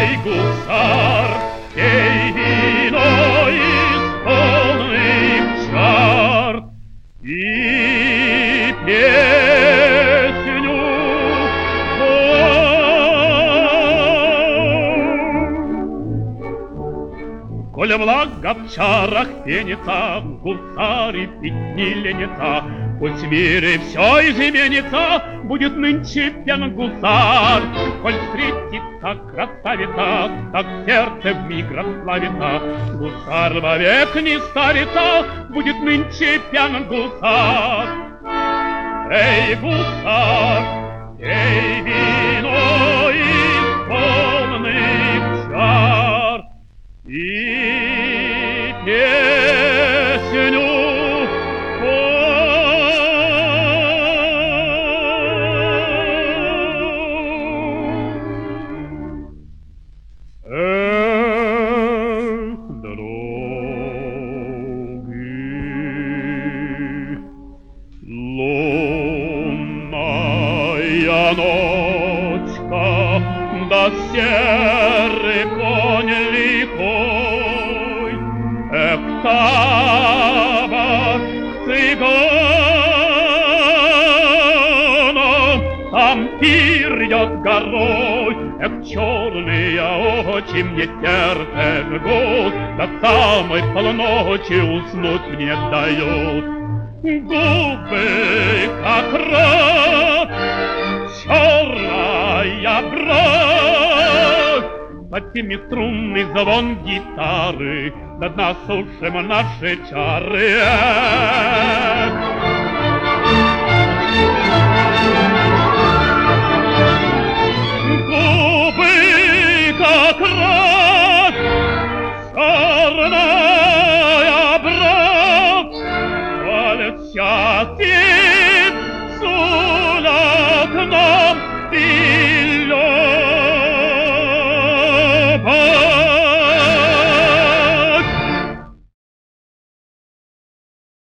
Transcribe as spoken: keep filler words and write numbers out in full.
Эй, гусар, пей вино из полных чар и песню пой. Коля благо в чарах пенится, гусары пить не ленится, пусть в мире все изменится, будет нынче пьян гусар. Коль встретится красавица, так сердце вмиг расплавится, гусар вовек не старится, будет нынче пьян гусар. Эй, гусар, пей вино из полных чар и песню ночка, да серый конь лихой, эх, табак цыганам, там пир идет горой, эх, черные очи мне сердце жгут, до самой полночи уснуть не дают. Губы, как рак, черная бровь, под теми струнный звон гитары, до дна сушим наши чары. Губы, как рак, черная